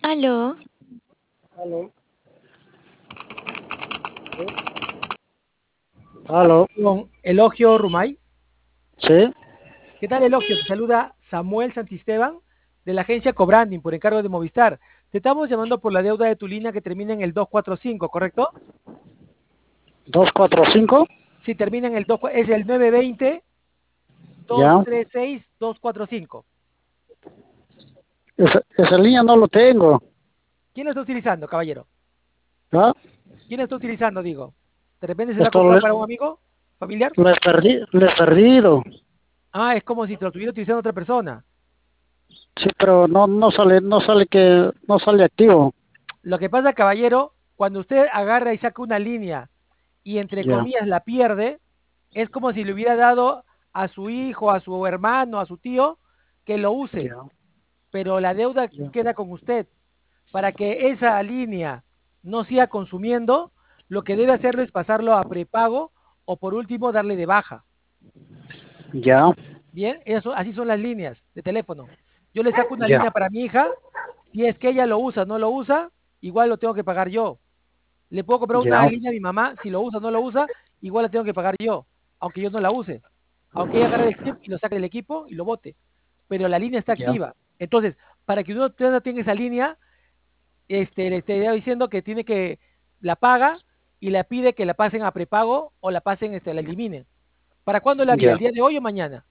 Aló, Aló, aló, Con Elogio Rumay. sí, ¿Qué tal, Elogio? Te saluda Samuel Santisteban de la agencia Cobranding por encargo de Movistar. Te estamos llamando por la deuda de tu línea que termina en el 245, ¿correcto? 245, Sí, termina en el 2, es el 920 ya. 236 245. Esa línea no lo tengo, ¿Quién lo está utilizando, caballero? ¿ya? ¿Quién lo está utilizando, digo? ¿De repente se lo ha Esto comprado para un amigo familiar? lo he perdido, Ah, es como si te lo estuviera utilizando otra persona. sí, pero no sale activo, Lo que pasa, caballero, cuando usted agarra y saca una línea y entre ya, comillas la pierde, es como si le hubiera dado a su hijo, a su hermano, a su tío, que lo use, ya, pero la deuda ya, queda con usted. Para que esa línea no siga consumiendo, lo que debe hacerlo es pasarlo a prepago o por último darle de baja. ya, Bien, eso, así son las líneas de teléfono. Yo le saco una ya, línea para mi hija, si es que ella lo usa, no lo usa, igual lo tengo que pagar yo. Le puedo comprar una ya, línea a mi mamá, si lo usa o no lo usa, igual la tengo que pagar yo, aunque yo no la use. Aunque ella agarre el chip y lo saque del equipo y lo bote. Pero la línea está ya, activa. Entonces, para que uno tenga esa línea, le estaría diciendo que tiene que la paga y la pide que la pasen a prepago o la pasen, la eliminen. ¿Para cuándo la haría? ya. ¿El día de hoy o mañana?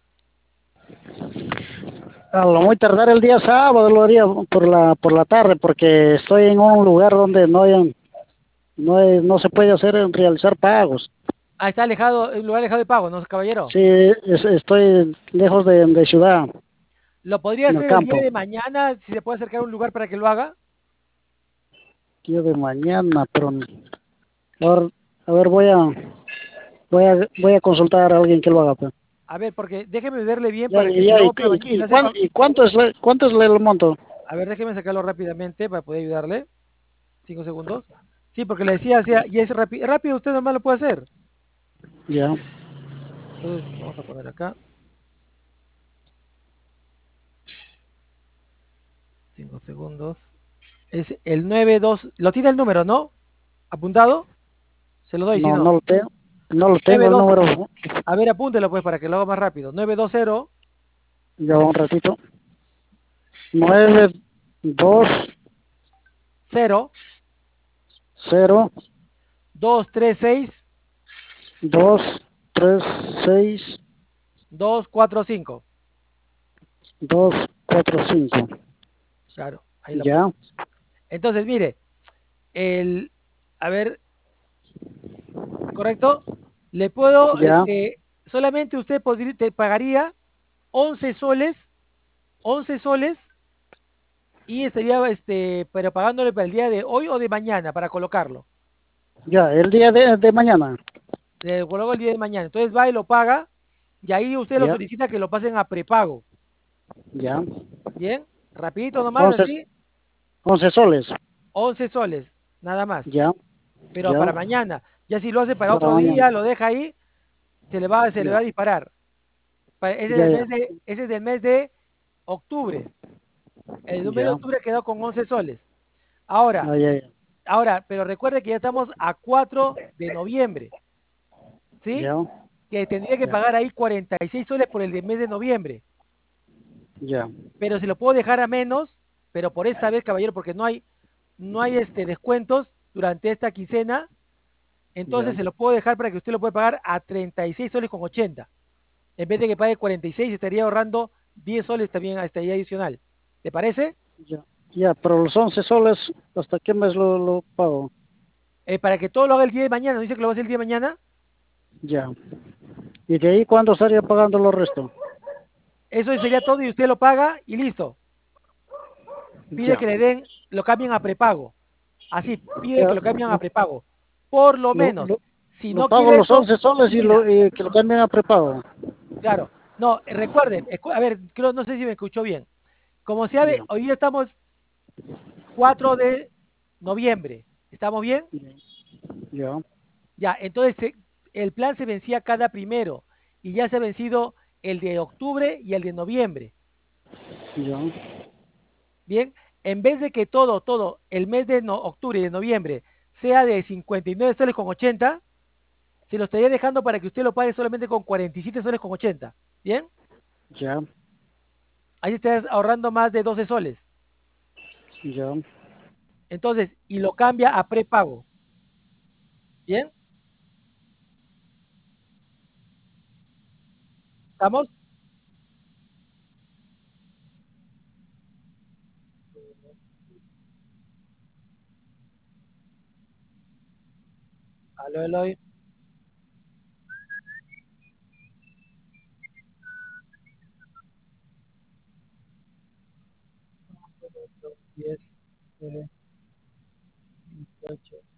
A lo muy tardar el día sábado lo haría por la tarde, porque estoy en un lugar donde no se puede realizar pagos. Ah, está alejado, un lugar alejado de pago, ¿no, caballero? Sí, estoy lejos de ciudad, ¿Lo podría en el hacer el día campo. de mañana si se puede acercar a un lugar para que lo haga? Día de mañana, pero ahora, a ver, voy a consultar a alguien que lo haga, pues. A ver, porque déjeme verle bien Ya, para que si lo hago para mañana y y, no hace y cuánto es el monto? A ver, déjeme sacarlo rápidamente para poder ayudarle. 5 segundos. Sí, porque le decía, y es rápido, rápido usted nomás lo puede hacer. Ya, Entonces, vamos a poner acá. 5 segundos. Es el 92. Lo tiene el número, ¿no? ¿Apuntado? Se lo doy, si no, no. no lo tengo el 92. número. A ver, apúntelo pues para que lo haga más rápido. 920 Ya un ratito. 920 236 236 245. 245. Claro, ahí lo Ya, puse. Entonces, mire, el, a ver, ¿correcto? Le puedo, ya, solamente usted te pagaría 11 soles, 11 soles y estaría, pero pagándole para el día de hoy o de mañana para colocarlo. ya, el día de mañana. Le coloco el día de mañana. Entonces va y lo paga y ahí usted lo Ya, solicita que lo pasen a prepago. ya. Bien, rapidito nomás, 11 así, 11 soles. 11 soles, nada más. Ya, Pero ya, para mañana, ya si lo hace para para otro mañana. día, lo deja ahí, se le va Ya, a disparar. ya, ya, Ese es del mes de octubre. El mes de ya, octubre quedó con 11 soles. Ahora, ya, ya, ya, pero recuerde que ya estamos a 4 de noviembre, ¿sí? ya, Que tendría que ya, pagar ahí 46 soles por el del mes de noviembre. ya, Pero se lo puedo dejar a menos, pero por esta vez, caballero, porque no hay descuentos durante esta quincena, ya, entonces se lo puedo dejar para que usted lo pueda pagar a 36 soles con 80. En vez de que pague 46, estaría ahorrando 10 soles también hasta ahí adicional. ¿Le parece? ya, ya, pero los 11 soles, ¿hasta qué mes lo pago? Para que todo lo haga el día de mañana. ¿No dice que lo va a hacer el día de mañana? Ya. ¿Y de ahí cuándo estaría pagando lo resto? Eso sería todo y usted lo paga y listo. Pide Ya, que le den, lo cambien a prepago. Así, pide ya, que lo cambien a prepago. Por lo lo, menos. lo, Si lo no pago quiere los eso, 11 soles mira, y que lo cambien a prepago. claro. No, recuerden, a ver, creo, no sé si me escuchó bien. Como se sabe, Ya, hoy día estamos 4 de noviembre. ¿Estamos bien? ya, Ya, entonces el plan se vencía cada primero y ya se ha vencido el de octubre y el de noviembre. ya, Bien, en vez de que todo, el mes de octubre y de noviembre sea de 59 soles con 80, se lo estaría dejando para que usted lo pague solamente con 47 soles con 80. ¿Bien? ya, Ahí estás ahorrando más de 12 soles. ya. Entonces, y lo cambia a prepago. ¿Bien? ¿Estamos? Aló, Eloy. 10, 9, 18.